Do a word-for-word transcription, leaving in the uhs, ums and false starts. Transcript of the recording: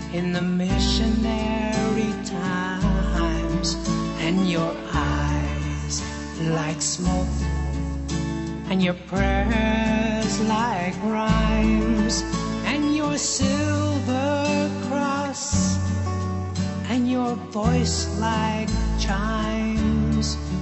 in the missionary times, and your eyes like smoke, and your prayers like rhymes, and your silver cross, and your voice like chimes.